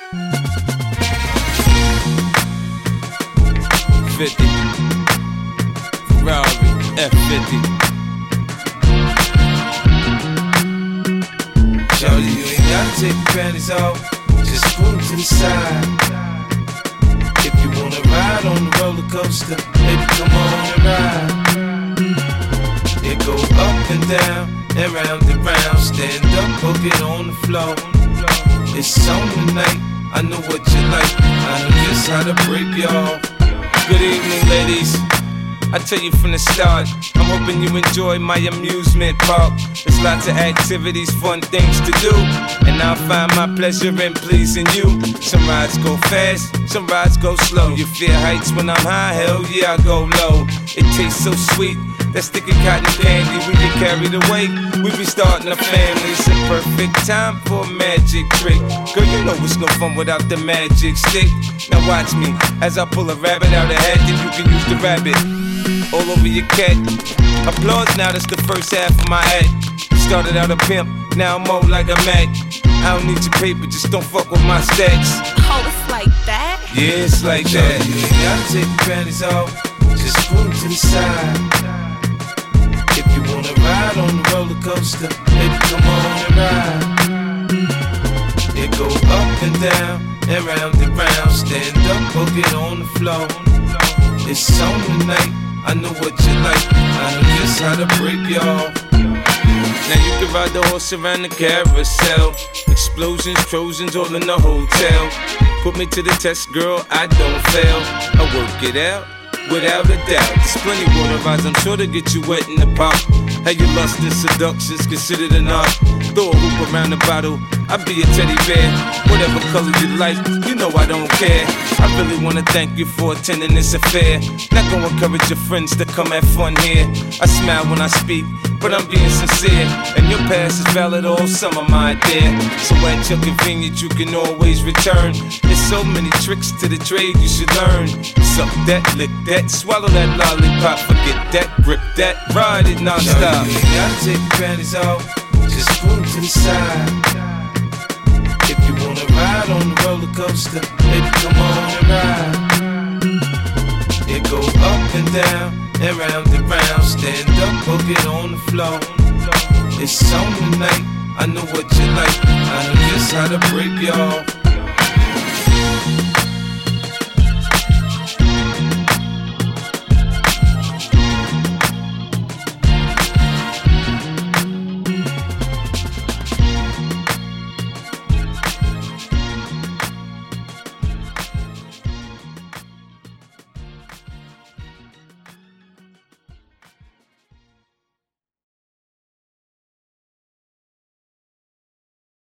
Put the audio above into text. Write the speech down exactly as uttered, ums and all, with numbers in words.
fifty Ferrari F fifty. Shorty, you ain't gotta take your panties off, just put them to the side. If you wanna ride on the roller coaster, baby, come on and ride. It go up and down and round and round. Stand up or get on the floor. It's on tonight, I know what you like, I know just how to break y'all. Good evening, ladies. I tell you from the start, I'm hoping you enjoy my amusement park. There's lots of activities, fun things to do, and I'll find my pleasure in pleasing you. Some rides go fast, some rides go slow. You fear heights when I'm high, hell yeah, I go low. It tastes so sweet, that sticky cotton candy. We get carried away, we be starting a family. It's a perfect time for a magic trick. Girl, you know it's no fun without the magic stick. Now watch me, as I pull a rabbit out of hat, then you can use the rabbit all over your cat. Applause now, that's the first half of my act. Started out a pimp, now I'm more like a Mac. I don't need your paper, just don't fuck with my stacks. Oh, it's like that? Yeah, it's like that. You ain't gotta take your panties off, just put them to the side. If you wanna ride on the roller coaster, baby, come on and ride. It go up and down and round and round. Stand up or get on the floor. It's on tonight, I know what you like, I know just how to break y'all. Now you can ride the horse around the carousel. Explosions, Trojans all in the hotel. Put me to the test, girl, I don't fail. I work it out, without a doubt. There's plenty water rides, I'm sure to get you wet in the pop. How your lust and seduction's considered an art. Throw a hoop around the bottle, I'll be a teddy bear. Whatever color you like, you know I don't care. I really wanna thank you for attending this affair. Not gonna encourage your friends to come have fun here. I smile when I speak, but I'm being sincere. And your past is valid all summer, my dear. So at your convenience, you can always return. There's so many tricks to the trade you should learn. Suck that, lick that, swallow that lollipop. Forget that, grip that, ride it non-stop. You ain't gotta take your panties off, just put them to the side. If you wanna ride on the roller coaster, baby, come on and ride. It go up and down and round and round. Stand up or get on the floor. It's on tonight, I know what you like, I know just how to break y'all.